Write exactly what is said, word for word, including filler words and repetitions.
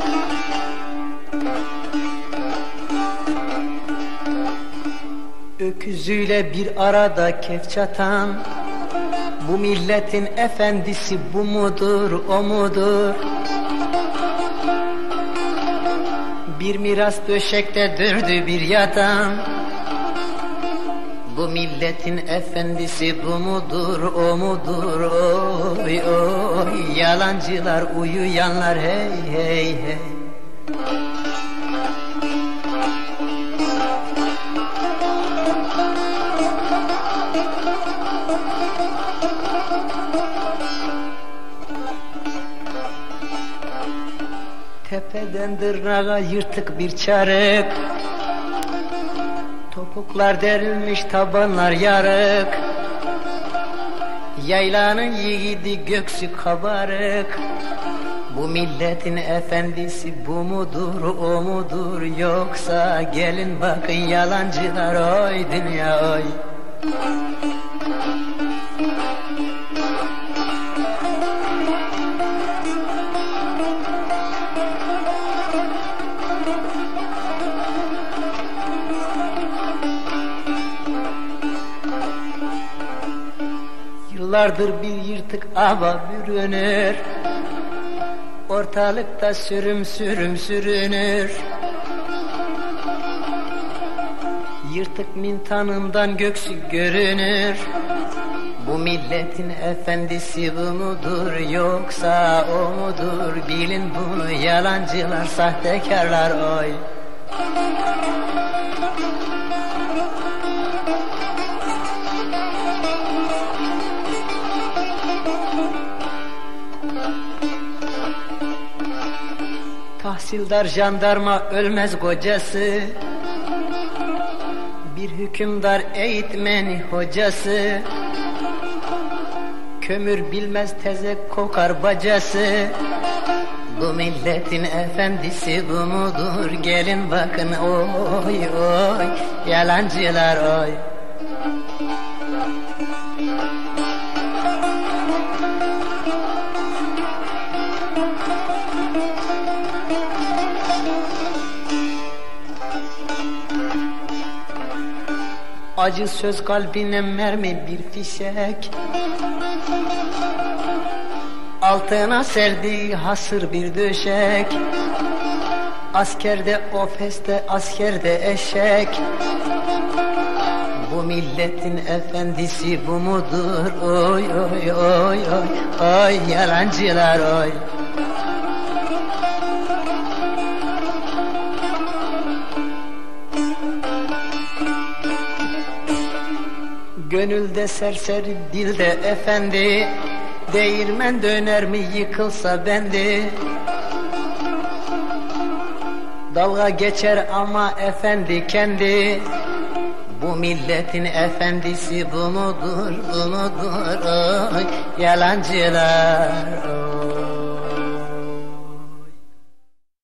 Öküzüyle bir arada kef çatan, bu milletin efendisi bu mudur, o mudur? Bir miras döşekte dürdü bir yatan, bu milletin efendisi bu mudur, o mudur? Oy oy, yalancılar, uyuyanlar, hey hey hey. Tepeden tırnağa yırtık bir çarık, topuklar derilmiş, tabanlar yarık. Yaylanın yiğidi göksü kabarık, bu milletin efendisi bu mudur, o mudur? Yoksa gelin bakın yalancılar, oy dünya oy. Yıllardır bir yırtık ava bürünür, ortalıkta sürüm sürüm sürünür. Yırtık mintanından göksü görünür, bu milletin efendisi bu mudur, yoksa o mudur? Bilin bunu yalancılar, sahtekarlar, oy. Tahsildar jandarma ölmez kocası, bir hükümdar eğitmeni hocası. Kömür bilmez tezek kokar bacası, bu milletin efendisi bu mudur? Gelin bakın, oy oy, yalancılar, oy. Acı söz kalbine mermi bir fişek, altına serdiği hasır bir döşek. Askerde ofeste, askerde eşek, bu milletin efendisi bu mudur? Oy oy oy oy, oy yalancılar, oy. Gönülde serseri, dilde efendi, değirmen döner mi yıkılsa bendi. Dalga geçer ama efendi kendi, bu milletin efendisi bu mudur, bu mudur? Oy, yalancılar, oy.